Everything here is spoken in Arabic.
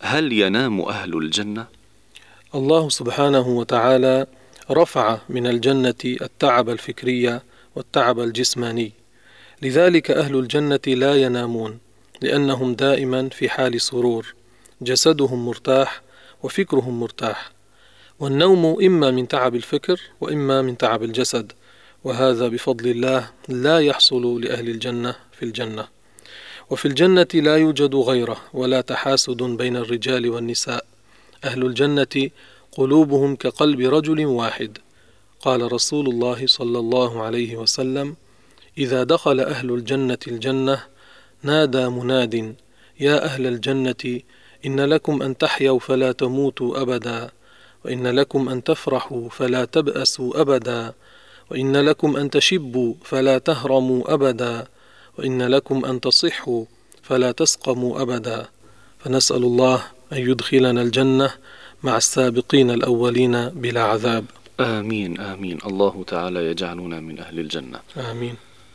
هل ينام أهل الجنة؟ الله سبحانه وتعالى رفع من الجنة التعب الفكري والتعب الجسماني، لذلك أهل الجنة لا ينامون، لأنهم دائما في حال سرور، جسدهم مرتاح وفكرهم مرتاح. والنوم إما من تعب الفكر وإما من تعب الجسد، وهذا بفضل الله لا يحصل لأهل الجنة في الجنة. وفي الجنة لا يوجد غيره ولا تحاسد بين الرجال والنساء. أهل الجنة قلوبهم كقلب رجل واحد. قال رسول الله صلى الله عليه وسلم: إذا دخل أهل الجنة الجنة نادى مناد: يا أهل الجنة، إن لكم أن تحيوا فلا تموتوا أبدا، وإن لكم أن تفرحوا فلا تبأسوا أبدا، وإن لكم أن تشبوا فلا تهرموا أبدا، وإن لكم أن تصحوا فلا تسقموا أبدا. فنسأل الله أن يدخلنا الجنة مع السابقين الأولين بلا عذاب. آمين آمين. الله تعالى يجعلنا من أهل الجنة. آمين.